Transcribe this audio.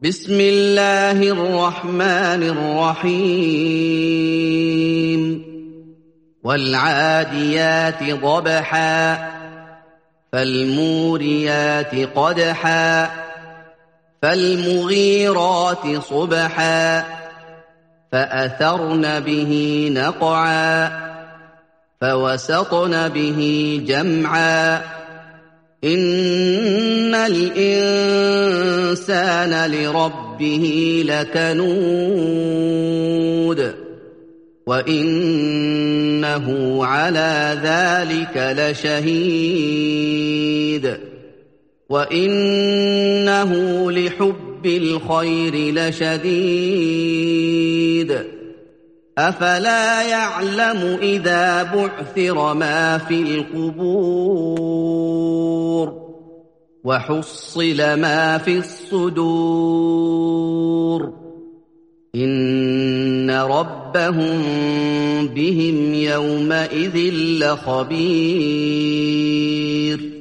بسم الله الرحمن الرحيم والعاديات ضبحا فالموريات قدحا فالمغيرات صبحا فأثرن به نقعا فوسطن به جمعا إن الإنسان لربه لكنود وإنه على ذلك لشهيد وإنه لحب الخير لشديد أفلا يعلم إذا بعثر ما في القبور وحصل ما في الصدور إن ربهم بهم يومئذ لخبير